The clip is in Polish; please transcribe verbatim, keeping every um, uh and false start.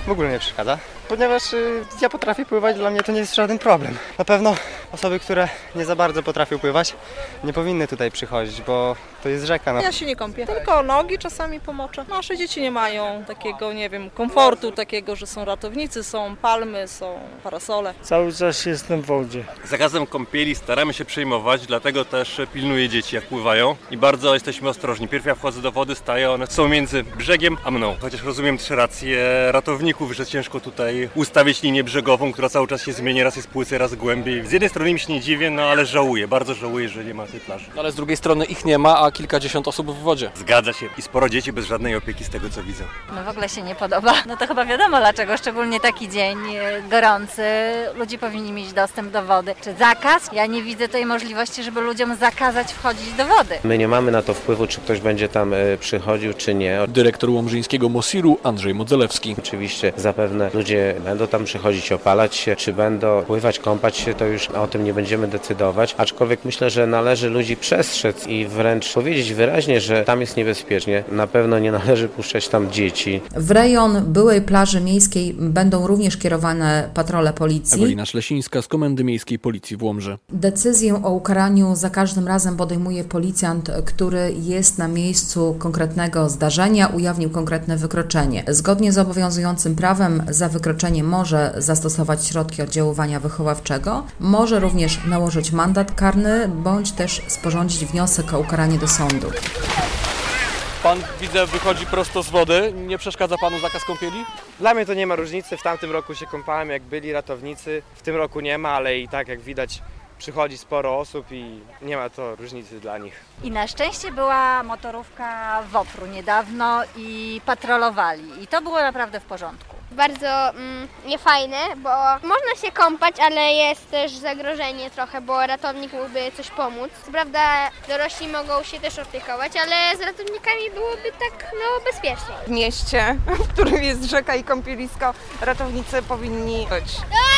w ogóle nie przeszkadza, ponieważ y, ja potrafię pływać, dla mnie to nie jest żaden problem. Na pewno osoby, które nie za bardzo potrafią pływać, nie powinny tutaj przychodzić, bo to jest rzeka. No. Ja się nie kąpię, tylko nogi czasami pomoczę. Nasze dzieci nie mają takiego, nie wiem, komfortu takiego, że są ratownicy, są palmy, są parasole. Cały czas jestem w wodzie. Zakazem kąpieli staramy się przejmować, dlatego też pilnuję dzieci jak pływają i bardzo jesteśmy ostrożni. Pierw ja wchodzę do wody, staję, one są między brzegiem a mną. Chociaż rozumiem też rację ratowników, że ciężko tutaj ustawić linię brzegową, która cały czas się zmienia, raz jest płycej, raz głębiej. Z jednej strony mi się nie dziwię, no ale żałuję, bardzo żałuję, że nie ma tej plaży. Ale z drugiej strony ich nie ma, a kilkadziesiąt osób w wodzie. Zgadza się i sporo dzieci bez żadnej opieki z tego co widzę. No w ogóle się nie podoba. No to chyba wiadomo dlaczego, szczególnie taki dzień gorący. Ludzie powinni mieć dostęp do wody. Czy zakaz? Ja nie widzę tej możliwości, żeby ludziom zakazać wchodzić do wody. My nie mamy na to wpływu, czy ktoś będzie tam przychodził, czy nie. Dyrektor łomżyńskiego Mosiru Andrzej Modzelewski. Oczywiście zapewne ludzie będą tam przychodzić, opalać się, czy będą pływać, kąpać się, to już o tym nie będziemy decydować. Aczkolwiek myślę, że należy ludzi przestrzec i wręcz powiedzieć wyraźnie, że tam jest niebezpiecznie. Na pewno nie należy puszczać tam dzieci. W rejon byłej plaży miejskiej będą również kierowane patrole policji. Ewelina Szlesińska z Komendy Miejskiej Policji w Łomży. Decyzję o ukaraniu za każdym razem podejmuje policjant, który jest na miejscu konkretnego zdarzenia, ujawnił konkretne wykroczenie. Zgodnie z obowiązującym prawem za wykroczenie może zastosować środki oddziaływania wychowawczego, może również nałożyć mandat karny, bądź też sporządzić wniosek o ukaranie do sądu. Pan, widzę, wychodzi prosto z wody. Nie przeszkadza panu zakaz kąpieli? Dla mnie to nie ma różnicy. W tamtym roku się kąpałem, jak byli ratownicy. W tym roku nie ma, ale i tak jak widać przychodzi sporo osób i nie ma to różnicy dla nich. I na szczęście była motorówka WOPR-u niedawno i patrolowali. I to było naprawdę w porządku. Bardzo mm, niefajne, bo można się kąpać, ale jest też zagrożenie trochę, bo ratownik mógłby coś pomóc. Co prawda dorośli mogą się też opiekować, ale z ratownikami byłoby tak no bezpiecznie. W mieście, w którym jest rzeka i kąpielisko, ratownicy powinni być.